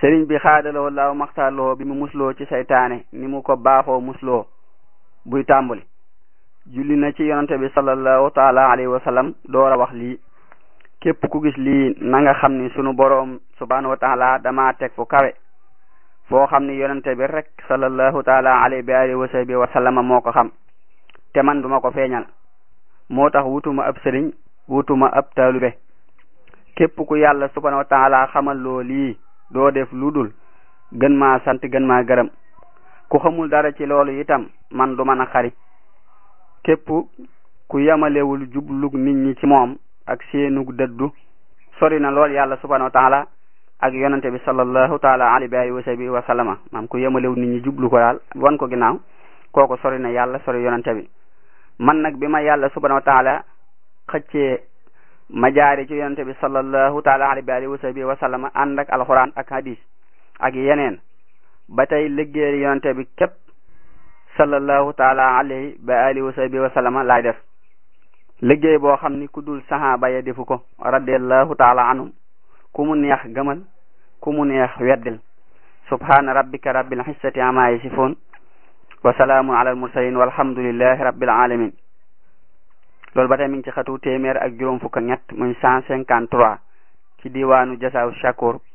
sëriñ bi xaadaloo laaw maxtaarloo bi mu musloo ci saytaane ni mu ko baaxoo musloo buy tàmbali julli na ci yonante bi sallallahu taala alayhi wa sallam door a wax lii: képp ku gis lii na nga xam ni sunu boroom subhanahu wa taala dama teg fu kawe foo xam ni yonante bi rek sallallahu taala alayhi wa sahbihi wa sallama moo ko xam te man duma ko feeñal. moo tax wutuma ab sëriñ wutuma ab taalube. képp ku yàlla subhanahu wa taala xamal loo lii doo def lu dul gën maa sant gën maa gërëm. ku xamul dara ci loolu itam man du mën a xari. képp ku yamalewul jublug nit ñi ci moom ak seenug dëddu sori na lool yàlla subhanahu wa taala ak yonante bi sallallahu taala alayhi wa sahbihi wa sallama. maam ku yamalewul nit ñi jublu ko daal wan ko ginnaaw kooku sori na yàlla sori yonante bi. man nag bi ma yàlla subhanahu wa taala xëccee ma jaari ci yonante bi sallallahu taala alayhi wa sahbihi wa sallama ànd ak alquran ak hadis ak yeneen ba tey liggéey yonante bi képp sallallahu taala alayhi wa sahbihi wa sallama laay def. liggéey boo xam ni ku dul sahaaba ya defu ko radiyallahu taala anhum. ku mu neex gëmal ku mu neex weddil. subhana rabbika rabbil izzati amma yasifun wa salaamun ala al mursalin walhamdulillahi rabbil alamin. loolu ba tey mi ngi ci xatu téeméer ak juróom fukk ak ñett muy 153 ci diwaanu Jasaaw Shakur